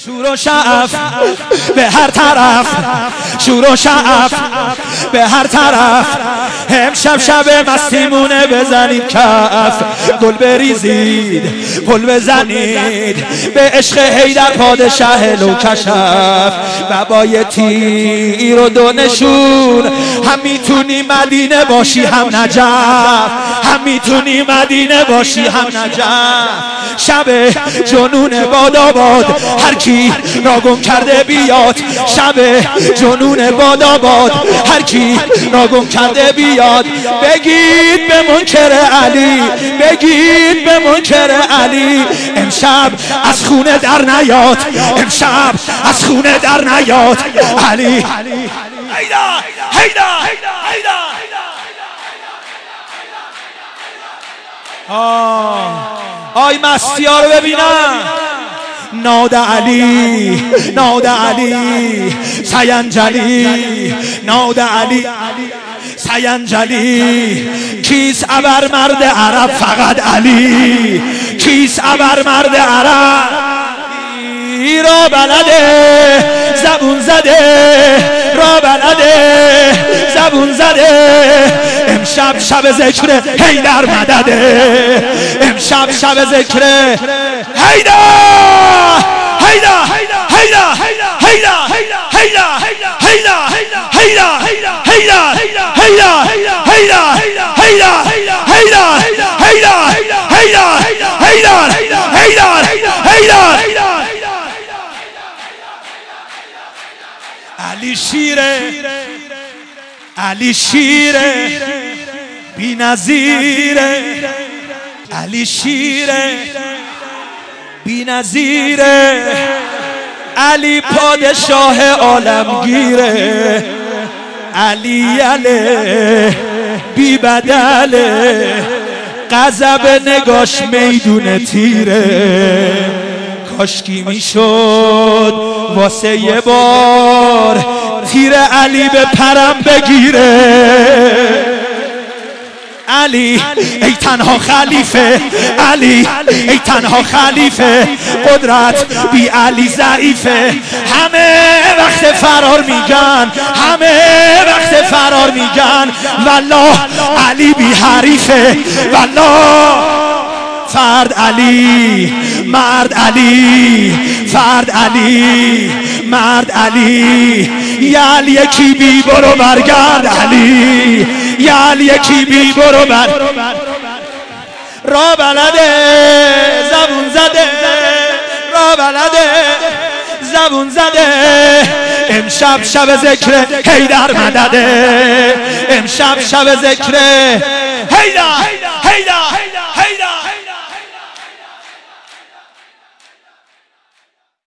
شور و شعف به هر طرف، شور و شعف به هر طرف. امشب شب مستیمونه بزنید کف، گل بریزید گل بزنید به عشق حیدر پادشاه لوکشف. و با یه تیر و دو نشون هم میتونی مدینه باشی هم نجف، هم میتونی مدینه باشی هم نجف. شب جنون باداباد هر کی را گم کرده بیاد، شب جنون باداباد هر کی را گم کرده بیاد. بگید به منکر علی، بگید به منکر علی امشب از خونه در نیاد، امشب از خونه در نیاد. علی هیدا هیدا هیدا. آی مستی ها رو ببینم. ناد علی ناد علی سینجلی، ناد علی سینجلی. کیس ابر مرد عرب فقط علی، کیس ابر مرد عرب را بلده زبون زده، را بلده زبون زده. امشب شب ذکر حیدر مدده، امشب شب ذکر حیدر حیدر حیدر حیدر حیدر حیدر حیدر حیدر حیدر حیدر حیدر حیدر حیدر حیدر حیدر. علی شیره، علی شیره بی نظیره، علی شیره بی نظیره. علی پادشاه عالمگیره، علی علی بی بدله. غضب نگاش میدون تیره، کاشکی میشد واسه یه بار تیر علی به پرم بگیره. علی ای تنها خلیفه، علی ای تنها خلیفه. قدرت بی علی ضعیفه. همه وقت فرار میگن، همه وقت فرار میگن. والله علی بی حریفه، والله فرد علی مرد علی، فرد علی مرد علی. یال یکی بی برو برگرد علی، یال یکی بی برو بر. را بلده زبون زده، را بلده زبون زده. امشب شب ذکر حیدر مدده، امشب شب ذکر حیدر حیدر